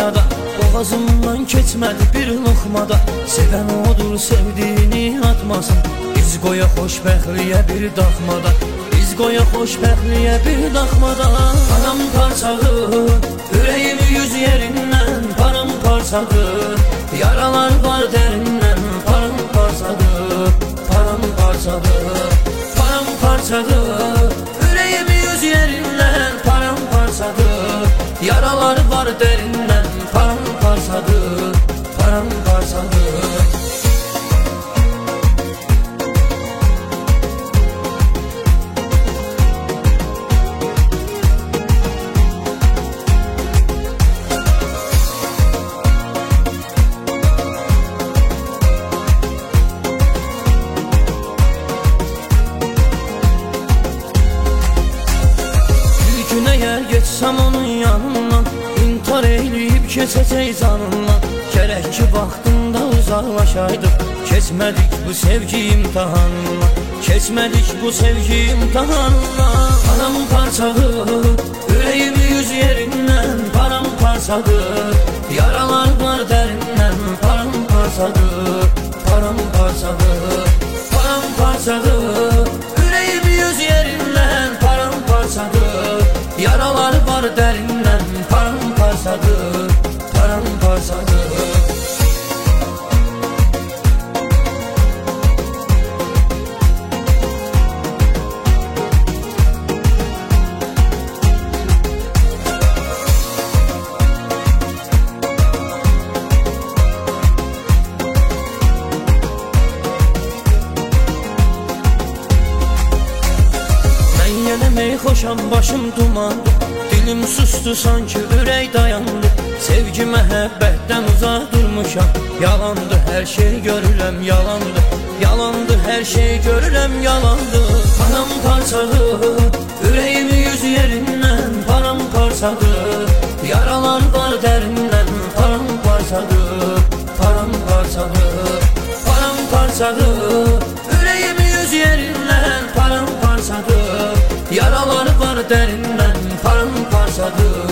dünyada, boğazımdan keçmədi bir lokmada. Sevən odur sevdiğini atmasın, biz qoya xoşbəxtliyə bir daxmada. Biz qoya xoşbəxtliyə bir daxmada. Paramparçadır, ürəyimi yüz yerindən paramparçadır. Yaralar var dərindən paramparçadır, paramparçadır, paramparçadır. Ürəyimi yüz yerindən paramparçadır. Yaralar var dərindən paramparçadır, paramparçadır. Geçsəm onun yanından, intihar eyləyib keçəcək canından. Gərək ki vaxtında uzaqlaşaydıq, keçmədik bu sevgi imtihanından. Keçmədik bu sevgi imtihanından. Paramparçadır, ürəyimi yüz yerindən paramparçadır. Yaralar var dərindən paramparçadır, paramparçadır, paramparçadır. Ürəyimi yüz yerindən paramparçadır. Yaralar var dərindən paramparçadır, paramparçadır. Yenəmək xoşam, başım dumandı, dilim sustu, sanki ürək dayandı. Sevgi məhəbbətdən uzaq durmuşam, yalandı hər şey görürəm, yalandı. Yalandı hər şey görürəm, yalandı. Paramparçadır, ürəyimi yüz yerindən paramparçadır. Yaralar var dərindən paramparçadır, paramparçadır, paramparçadır. Ürəyimi yüz yerindən paramparçadır. Yaralar var dərindən paramparçadır.